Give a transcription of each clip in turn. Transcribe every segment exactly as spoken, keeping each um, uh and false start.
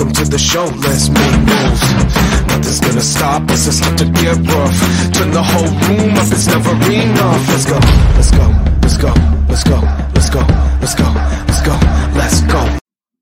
welcome to the show, let's make moves. Nothing's gonna stop us, it's about to get rough. Turn the whole room up, it's never enough. Let's go, let's go, let's go, let's go, let's go, let's go, let's go, let's go.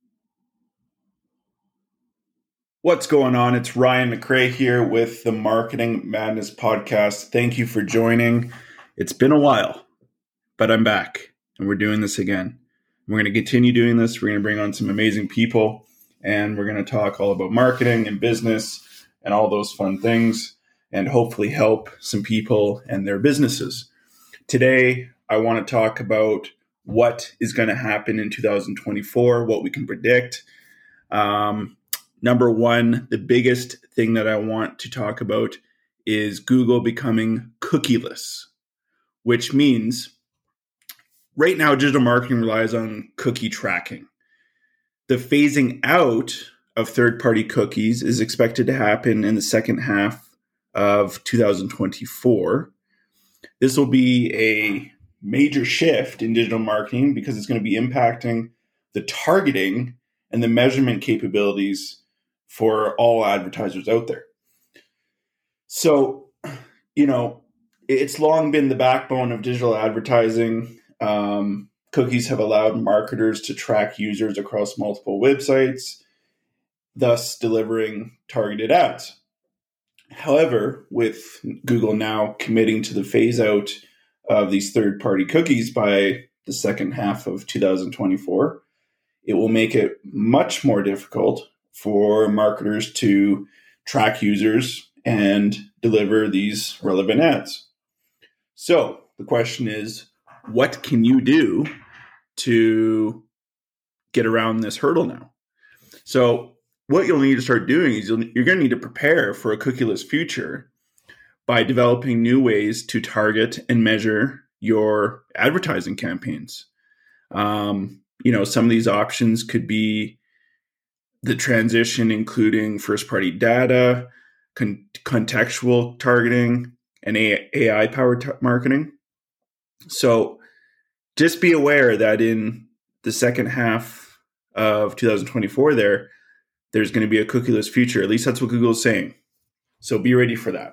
What's going on? It's Ryan McRae here with the Marketing Madness Podcast. Thank you for joining. It's been a while, but I'm back and we're doing this again. We're going to continue doing this. We're going to bring on some amazing people and we're going to talk all about marketing and business and all those fun things and hopefully help some people and their businesses. Today, I want to talk about what is going to happen in two thousand twenty-four, what we can predict. Um, Number one, the biggest thing that I want to talk about is Google becoming cookieless, which means right now digital marketing relies on cookie tracking. The phasing out of third-party cookies is expected to happen in the second half of two thousand twenty-four. This will be a major shift in digital marketing because it's going to be impacting the targeting and the measurement capabilities for all advertisers out there. So, you know, it's long been the backbone of digital advertising. Um, cookies have allowed marketers to track users across multiple websites, thus delivering targeted ads. However, with Google now committing to the phase out of these third-party cookies by the second half of two thousand twenty-four, it will make it much more difficult for marketers to track users and deliver these relevant ads. So the question is, what can you do to get around this hurdle now? So what you'll need to start doing is you'll, you're going to need to prepare for a cookieless future by developing new ways to target and measure your advertising campaigns. Um, you know, some of these options could be the transition, including first-party data, con- contextual targeting, and A I-powered t- marketing. So just be aware that in the second half of two thousand twenty-four there, there's going to be a cookieless future. At least that's what Google is saying. So be ready for that.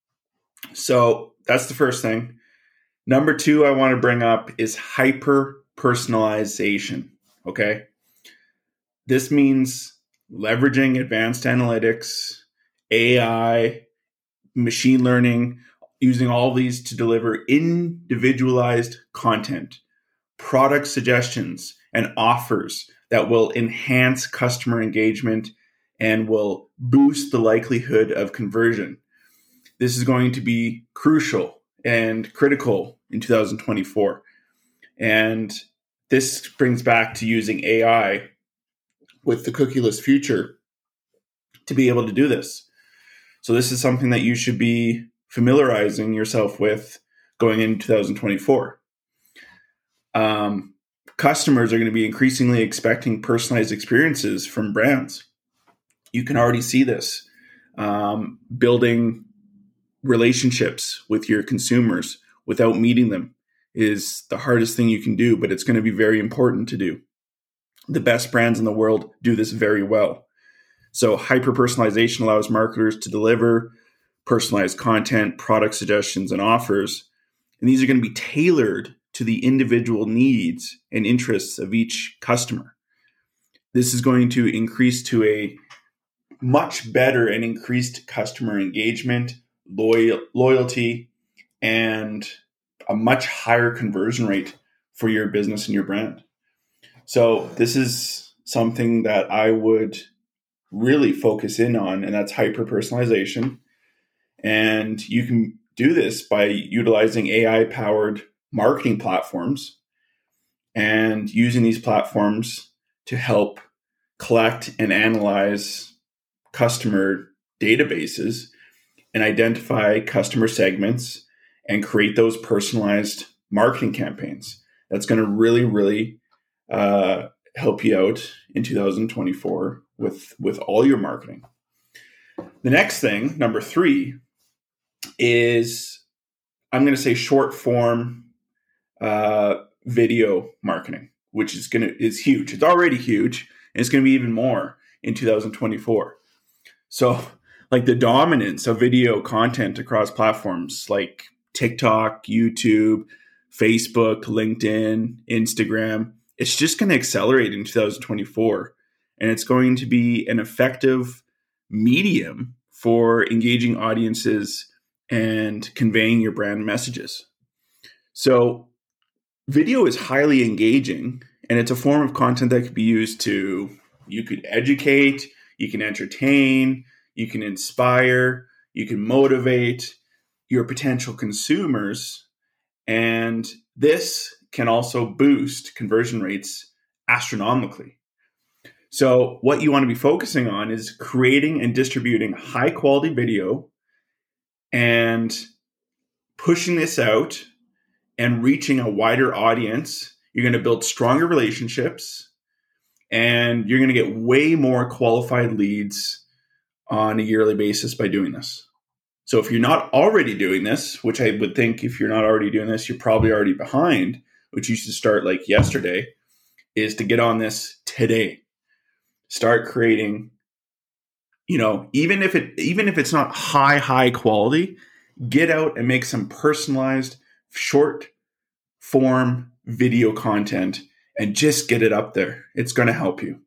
So that's the first thing. Number two I want to bring up is hyper-personalization, okay? This means leveraging advanced analytics, A I, machine learning, using all these to deliver individualized content, product suggestions, and offers that will enhance customer engagement and will boost the likelihood of conversion. This is going to be crucial and critical in two thousand twenty-four. And this brings back to using A I with the cookieless future to be able to do this. So this is something that you should be familiarizing yourself with going into two thousand twenty-four. Um, customers are going to be increasingly expecting personalized experiences from brands. You can already see this. Um, building relationships with your consumers without meeting them is the hardest thing you can do, but it's going to be very important to do. The best brands in the world do this very well. So hyper-personalization allows marketers to deliver personalized content, product suggestions, and offers. And these are going to be tailored to the individual needs and interests of each customer. This is going to increase to a much better and increased customer engagement, loyal, loyalty, and a much higher conversion rate for your business and your brand. So this is something that I would really focus in on, and that's hyper-personalization. And you can do this by utilizing A I-powered marketing platforms and using these platforms to help collect and analyze customer databases and identify customer segments and create those personalized marketing campaigns. That's going to really, really uh, help you out in two thousand twenty-four with, with all your marketing. The next thing, number three, is I'm going to say short form uh, video marketing, which is going to is huge. It's already huge, and it's going to be even more in two thousand twenty-four. So like the dominance of video content across platforms like TikTok, YouTube, Facebook, LinkedIn, Instagram, it's just going to accelerate in two thousand twenty-four. And it's going to be an effective medium for engaging audiences and conveying your brand messages. So video is highly engaging, and it's a form of content that could be used to, you could educate, you can entertain, you can inspire, you can motivate your potential consumers. And this can also boost conversion rates astronomically. So what you want to be focusing on is creating and distributing high quality video and pushing this out and reaching a wider audience. You're going to build stronger relationships, and you're going to get way more qualified leads on a yearly basis by doing this. So if you're not already doing this, which I would think if you're not already doing this, you're probably already behind, which you should start like yesterday, is to get on this today. Start creating, you know, even if it even if it's not high, high quality, get out and make some personalized, short form video content and just get it up there. It's going to help you.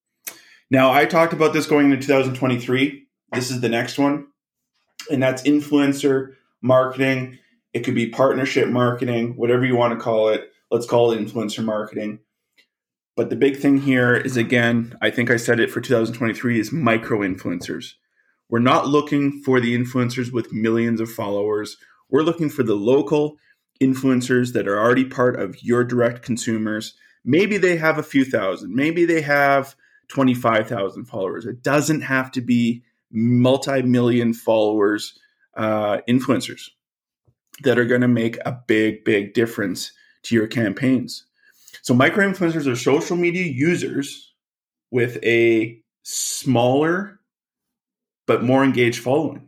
Now, I talked about this going into two thousand twenty-three. This is the next one, and that's influencer marketing. It could be partnership marketing, whatever you want to call it. Let's call it influencer marketing. But the big thing here is, again, I think I said it for two thousand twenty-three, is micro-influencers. We're not looking for the influencers with millions of followers. We're looking for the local influencers that are already part of your direct consumers. Maybe they have a few thousand. Maybe they have twenty-five thousand followers. It doesn't have to be multi-million followers uh, influencers that are going to make a big, big difference to your campaigns. So micro-influencers are social media users with a smaller but more engaged following.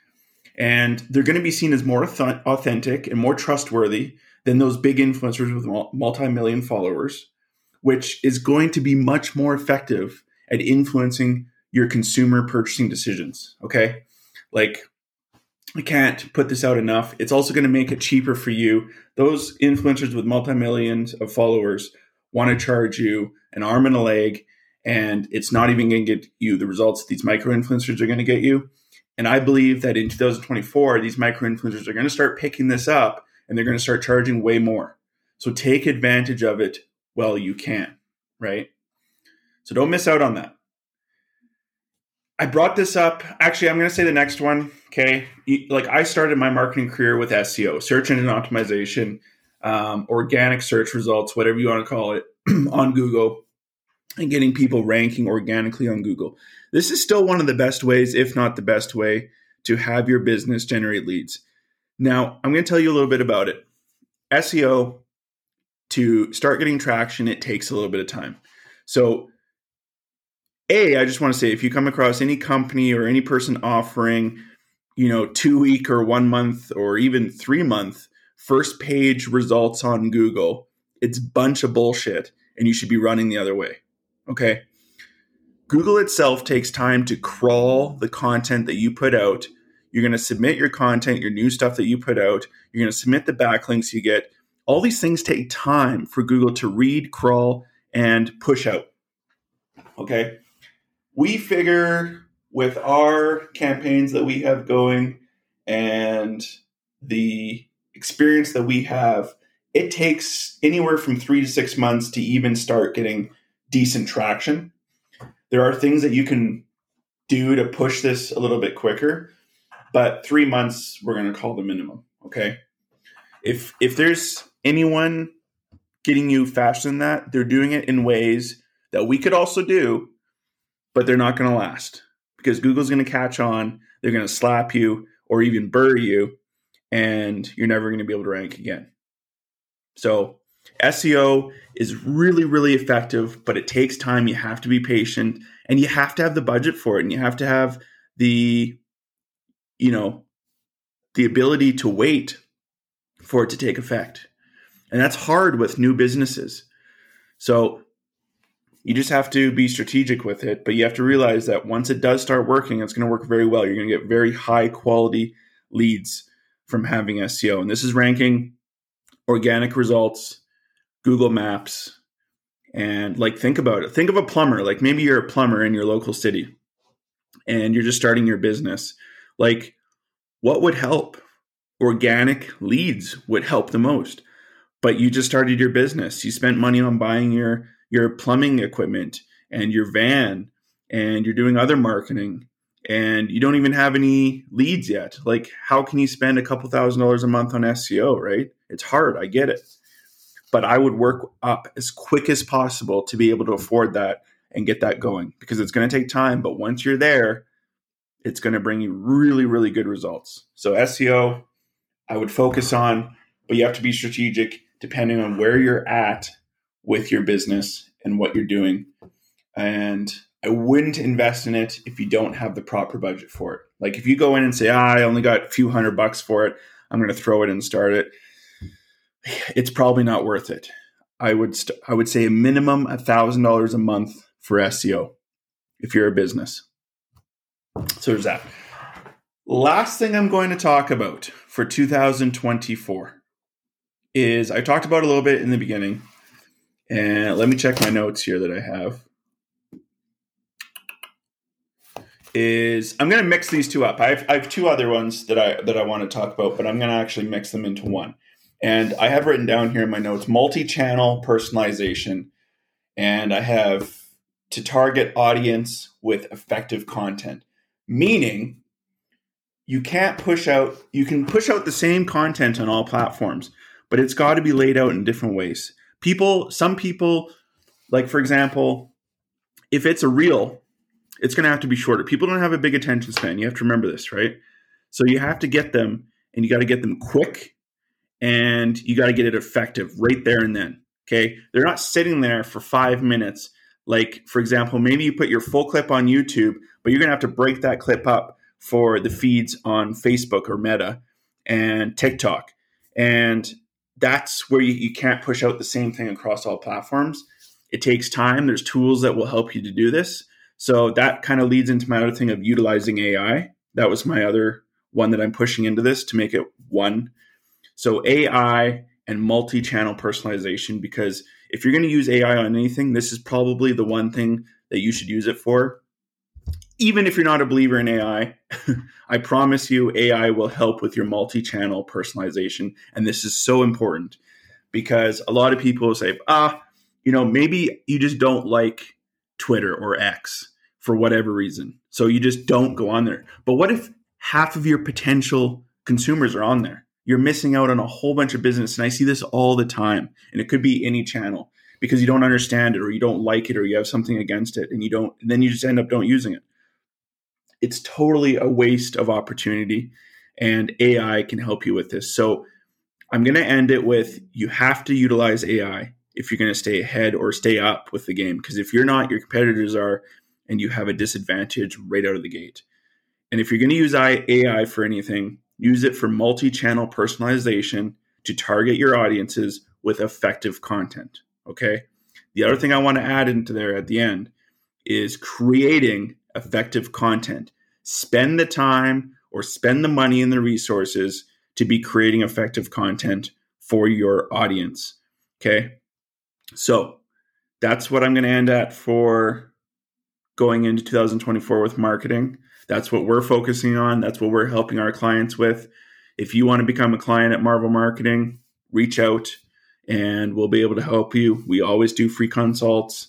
And they're going to be seen as more authentic and more trustworthy than those big influencers with multi-million followers, which is going to be much more effective at influencing your consumer purchasing decisions. Okay. Like, I can't put this out enough. It's also going to make it cheaper for you. Those influencers with multi-millions of followers want to charge you an arm and a leg, and it's not even going to get you the results these micro-influencers are going to get you. And I believe that in two thousand twenty-four, these micro-influencers are going to start picking this up, and they're going to start charging way more. So take advantage of it while you can, right? So don't miss out on that. I brought this up. Actually, I'm going to say the next one. Okay. Like, I started my marketing career with S E O, search engine optimization, um, organic search results, whatever you want to call it, on Google, and getting people ranking organically on Google. This is still one of the best ways, if not the best way, to have your business generate leads. Now, I'm going to tell you a little bit about it. S E O, to start getting traction, it takes a little bit of time. So, A, I just want to say, if you come across any company or any person offering, you know, two week or one month or even three month first page results on Google, it's a bunch of bullshit, and you should be running the other way. Okay. Google itself takes time to crawl the content that you put out. You're going to submit your content, your new stuff that you put out. You're going to submit the backlinks you get. All these things take time for Google to read, crawl, and push out. Okay. We figure with our campaigns that we have going and the experience that we have, it takes anywhere from three to six months to even start getting decent traction. There are things that you can do to push this a little bit quicker, but three months we're going to call the minimum. Okay. If if there's anyone getting you faster than that, they're doing it in ways that we could also do, but they're not going to last, because Google's going to catch on. They're going to slap you or even bury you, and you're never going to be able to rank again. So S E O is really, really effective, but it takes time. You have to be patient, and you have to have the budget for it, and you have to have the, you know, the ability to wait for it to take effect. And that's hard with new businesses. So You just have to be strategic with it, but you have to realize that once it does start working, it's going to work very well. You're going to get very high quality leads from having S E O. And this is ranking organic results, Google Maps, and like, think about it. Think of a plumber. Like, maybe you're a plumber in your local city and you're just starting your business. Like, what would help? Organic leads would help the most. But you just started your business. You spent money on buying your, your plumbing equipment and your van, and you're doing other marketing, and you don't even have any leads yet. Like, how can you spend a couple thousand dollars a month on S E O, right? It's hard. I get it. But I would work up as quick as possible to be able to afford that and get that going, because it's going to take time. But once you're there, it's going to bring you really, really good results. So S E O, I would focus on, but you have to be strategic depending on where you're at with your business and what you're doing. And I wouldn't invest in it if you don't have the proper budget for it. Like, if you go in and say, ah, I only got a few hundred bucks for it, I'm going to throw it and start it, it's probably not worth it. I would st- I would say a minimum one thousand dollars a month for S E O if you're a business. So there's that. Last thing I'm going to talk about for two thousand twenty-four is, I talked about it a little bit in the beginning, and let me check my notes here that I have. Is I'm going to mix these two up. I have, I have two other ones that I that I want to talk about, but I'm going to actually mix them into one. And I have written down here in my notes, multi-channel personalization, and I have to target audience with effective content, meaning you can't push out, you can push out the same content on all platforms, but it's got to be laid out in different ways. People, some people, like, for example, if it's a reel, it's going to have to be shorter. People don't have a big attention span. You have to remember this, right? So you have to get them, and you got to get them quick, and you got to get it effective right there and then. Okay. They're not sitting there for five minutes. Like, for example, maybe you put your full clip on YouTube, but you're going to have to break that clip up for the feeds on Facebook or Meta and TikTok. And that's where you, you can't push out the same thing across all platforms. It takes time. There's tools that will help you to do this. So that kind of leads into my other thing of utilizing A I. That was my other one that I'm pushing into this to make it one. So A I and multi-channel personalization, because if you're going to use A I on anything, this is probably the one thing that you should use it for. Even if you're not a believer in A I, I promise you A I will help with your multi-channel personalization. And this is so important, because a lot of people say, ah, you know, maybe you just don't like Twitter or X for whatever reason. So you just don't go on there. But what if half of your potential consumers are on there? You're missing out on a whole bunch of business. And I see this all the time. And it could be any channel, because you don't understand it, or you don't like it, or you have something against it, and you don't, and then you just end up don't using it. It's totally a waste of opportunity, and A I can help you with this. So I'm going to end it with, you have to utilize A I if you're going to stay ahead or stay up with the game. Because if you're not, your competitors are, and you have a disadvantage right out of the gate. And if you're going to use A I for anything, use it for multi-channel personalization to target your audiences with effective content. Okay. The other thing I want to add into there at the end is creating effective content. Spend the time or spend the money and the resources to be creating effective content for your audience. Okay. So that's what I'm going to end at for going into two thousand twenty-four with marketing. That's what we're focusing on. That's what we're helping our clients with. If you want to become a client at Marvel Marketing, reach out and we'll be able to help you. We always do free consults,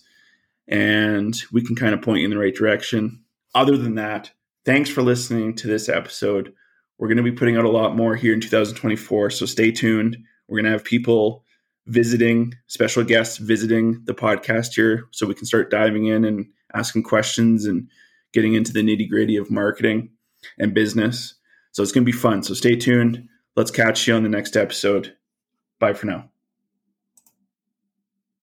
and we can kind of point you in the right direction. Other than that, thanks for listening to this episode. We're going to be putting out a lot more here in two thousand twenty-four, so stay tuned. We're going to have people visiting, special guests visiting the podcast here, so we can start diving in and asking questions and getting into the nitty-gritty of marketing and business. So it's going to be fun. So stay tuned. Let's catch you on the next episode. Bye for now.